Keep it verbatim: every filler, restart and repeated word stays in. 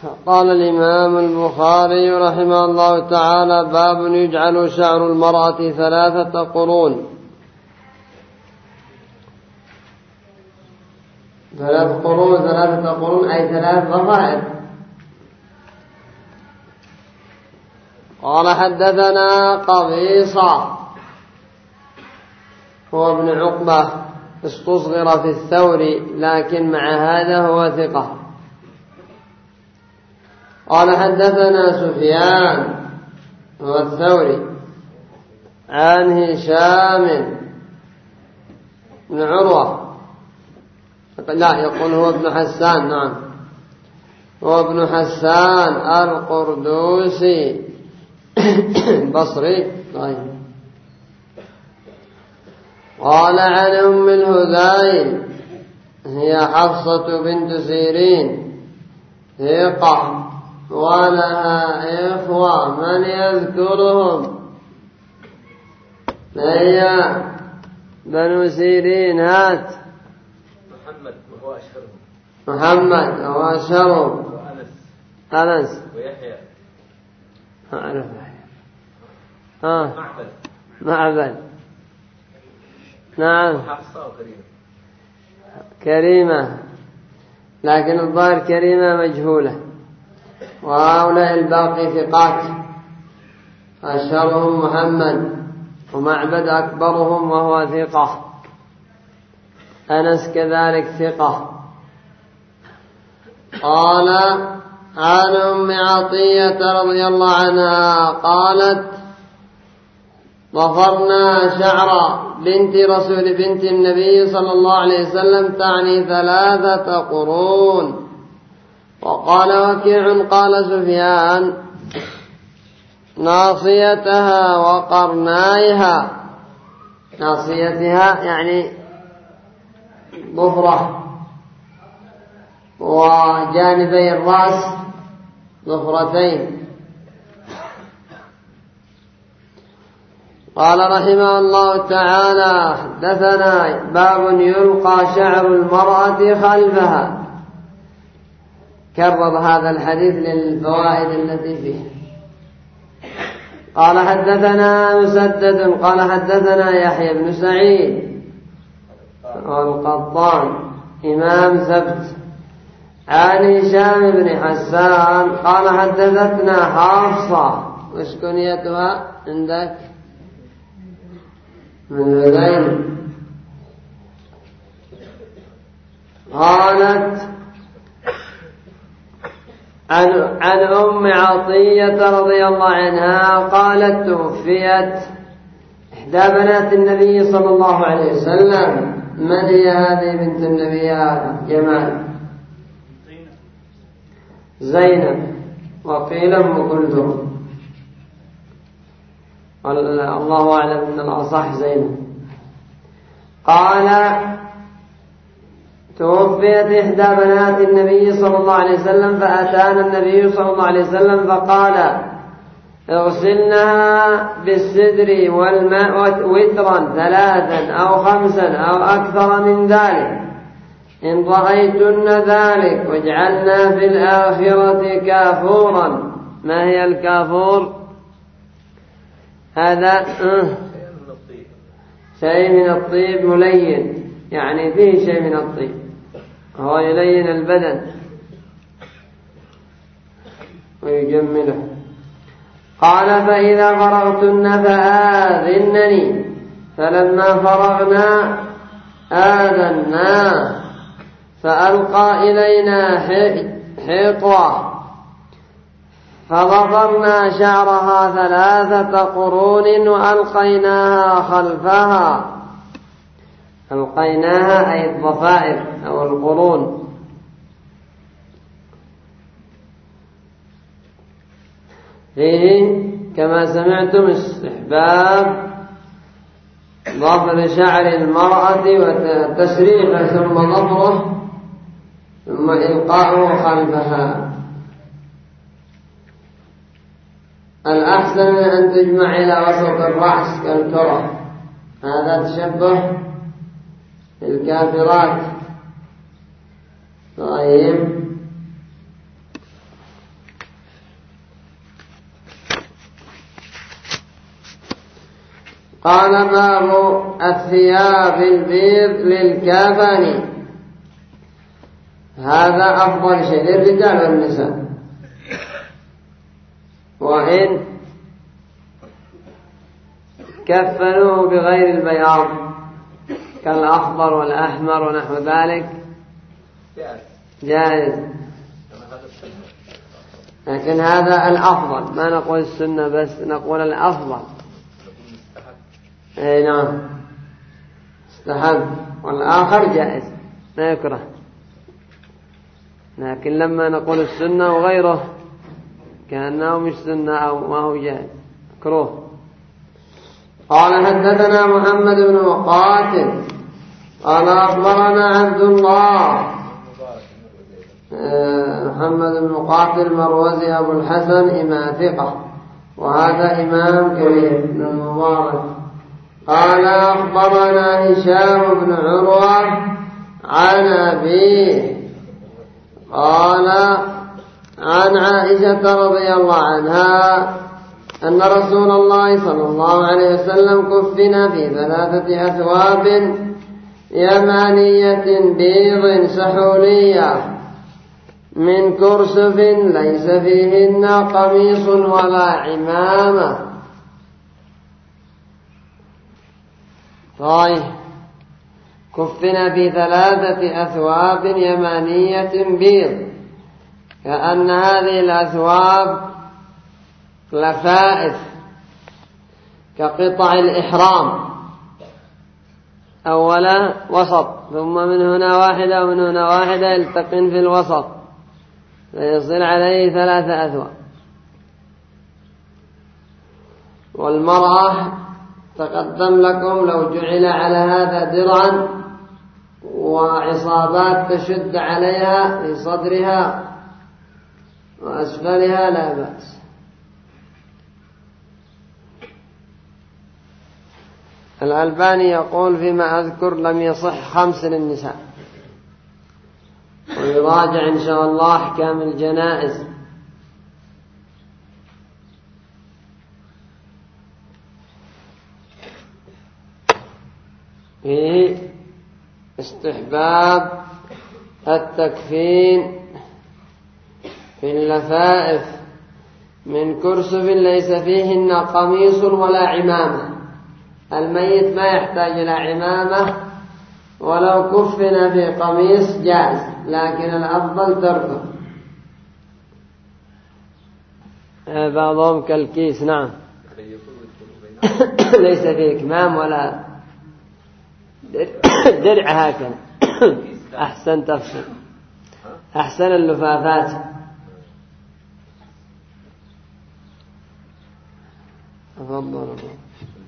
قال الإمام البخاري رحمه الله تعالى: باب يجعل شعر المرأة ثلاثة قرون. ثلاث قرون ثلاثة قرون أي ثلاث ضفائر. قال: حدثنا قبيصة هو ابن عقبة، استصغر في الثوري، لكن مع هذا هو ثقة. قال: حدثنا سفيان هو الثوري عن هشام بن عروة، لا يقول هو ابن حسان، نعم هو ابن حسان القردوسي بصري. طيب. قال: عن أم الهذيل هي حفصة بنت سيرين ثقة، ولها إخوة من يذكرهم؟ هي بنو سيرين. هات محمد وهو أشهرهم. محمد وهو أشهرهم. وأنس. أنس ويحيى. أعرف. آه معبد. معبد. نعم. وحفصة وكريمة. كريمة، لكن الظاهر كريمة مجهولة، وهؤلاء الباقي ثقات. أشهرهم محمد، ومعبد أكبرهم وهو ثقة. أنس كذلك ثقة. قال: عن أم عطية رضي الله عنها قالت: ضفرنا شعر بنت رسول بنت النبي صلى الله عليه وسلم، تعني ثلاثة قرون. وقال وكيع قال سفيان: ناصيتها وقرنائها. ناصيتها يعني ضفرة، وجانبي الرأس ضفرتين. قال رحمه الله تعالى: حدثنا باب يلقى شعر المرأة خلفها. كرر هذا الحديث للفوائد التي فيه. قال: حدثنا مسدد قال: حدثنا يحيى بن سعيد القطان إمام ثبت، عن هشام بن حسان قال: حدثتنا حفصة. وش كنيتها عندك؟ من هذين. قالت: عن, عن أم عطية رضي الله عنها قالت: توفيت إحدى بنات النبي صلى الله عليه وسلم. من هي هذه بنت النبي يا جمال؟ زينب، وقيل أم كلثوم، الله أعلم أن الأصح زينب. قال: توفيت إحدى بنات النبي صلى الله عليه وسلم، فأتانا النبي صلى الله عليه وسلم فقال: اغسلنها بالسدر والماء وترا ثلاثا أو خمسا أو أكثر من ذلك إن رأيتن ذلك، واجعلنا في الآخرة كافورا. ما هي الكافور؟ هذا شيء من الطيب ملين، يعني فيه شيء من الطيب، هو يلين البدن ويجمله. قال: فإذا فرغتن فآذنني. فلما فرغنا آذنا، فألقى إلينا حقوة، فضفرنا شعرها ثلاثة قرون وألقيناها خلفها. ألقيناها أي الضفائر أو القرون. فيه كما سمعتم استحباب ضفر شعر المرأة وتسريحه ثم ضفره ثم إلقاؤه خلفها. الأحسن من أن تجمع إلى وسط الرأس كالكرة، هذا تشبه الكافرات. طيب. قال باب الثياب البيض للكفن. هذا أفضل شيء للرجال والنساء، وإن كفنوه بغير البياض كالأخضر والأحمر ونحو ذلك جائز، لكن هذا الأفضل، ما نقول السنة بس، نقول الأفضل. اي نعم استحب، والآخر جائز ما يكره، لكن لما نقول السنة وغيره كأنه مش سنة أو ما هو جائز كروه. قال حدثنا محمد بن مقاتل قال أخبرنا عبد الله محمد بن مقاتل مروزي أبو الحسن إمام ثقة، وهذا إمام كبير بن المبارك. قال أخبرنا هشام بن عروة عن أبيه قال عن عائشة رضي الله عنها أن رسول الله صلى الله عليه وسلم كفن في ثلاثة أثواب يمانية بيض سحولية من كرسف ليس فيهن قميص ولا عمامة. طيب، كفن في ثلاثة أثواب يمانية بيض، كأن هذه الأثواب لفائف كقطع الإحرام، أولا وسط ثم من هنا واحدة ومن هنا واحدة يلتقن في الوسط فيصل عليه ثلاثة أثواب. والمرأة تقدم لكم لو جعل على هذا درعا وعصابات تشد عليها في صدرها وأسفلها لا بأس. الألباني يقول فيما أذكر لم يصح خمس للنساء، ويراجع إن شاء الله أحكام الجنائز. فيه استحباب التكفين في اللفائف من كرسف ليس فيهن قميص ولا عمامة. الميت ما يحتاج إلى عمامة، ولو كفن في قميص جائز، لكن الأفضل تركه. بعضهم كالكيس نعم ليس فيه كمام ولا درع، هكذا أحسن تفصل، أحسن اللفافات. أفضل